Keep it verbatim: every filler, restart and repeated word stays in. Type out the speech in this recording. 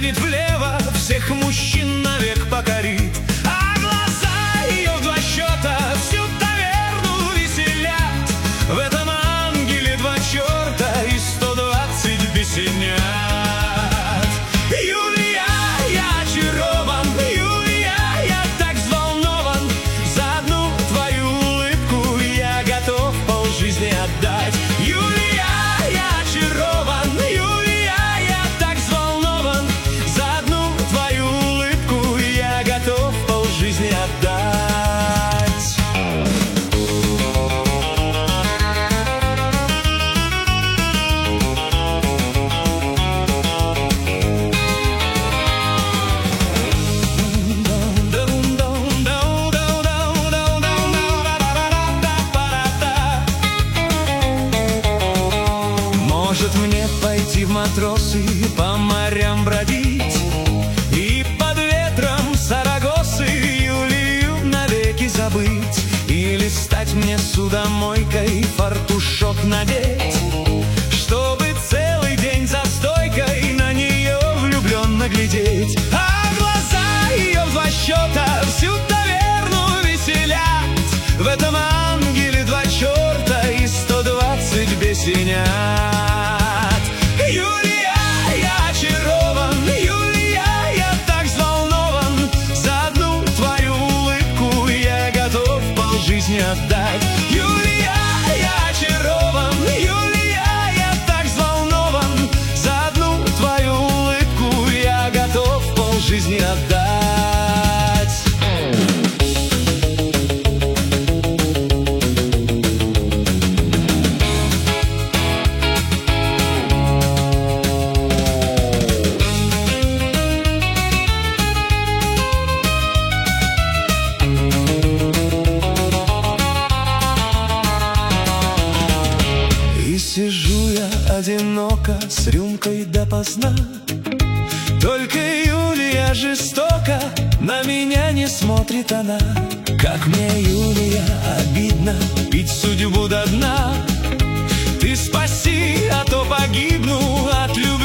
тянет влево, всех мужчин навек покорит. А глаза ее в два счета всю таверну веселят. В этом ангеле два черта и сто двадцать бесенят. Юлия, я очарован, Юлия, я так взволнован. За одну твою улыбку я готов полжизни отдать. Юлия, я очарован, Юлия, я так взволнован. За одну твою улыбку я готов полжизни отдать. Может мне пойти в матросы, по морям бродить и под ветром Сарагосы Юлию навеки забыть? Или стать мне судомойкой, фартушок надеть, чтобы целый день за стойкой на нее влюбленно глядеть? А глаза ее в два счета всю таверну веселят. В этом ангеле два черта и сто двадцать бесенят. Юлия, я очарован, Юлия, я так взволнован. За одну твою улыбку я готов полжизни отдать. Юлия, я очарован, Юлия, я так взволнован. За одну твою улыбку я готов полжизни отдать. Сижу я одиноко с рюмкой допоздна. Только Юлия жестоко на меня не смотрит она. Как мне, Юлия, обидно пить судьбу до дна. Ты спаси, а то погибну от любви.